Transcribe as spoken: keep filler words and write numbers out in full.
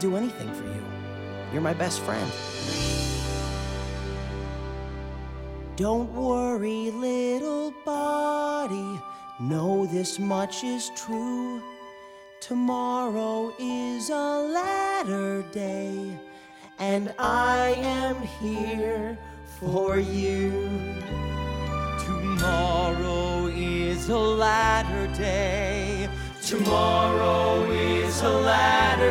do anything for you. You're my best friend. Don't worry, little body, know this much is true. Tomorrow is a latter day, and I am here for you. Tomorrow is a latter day. Tomorrow is a latter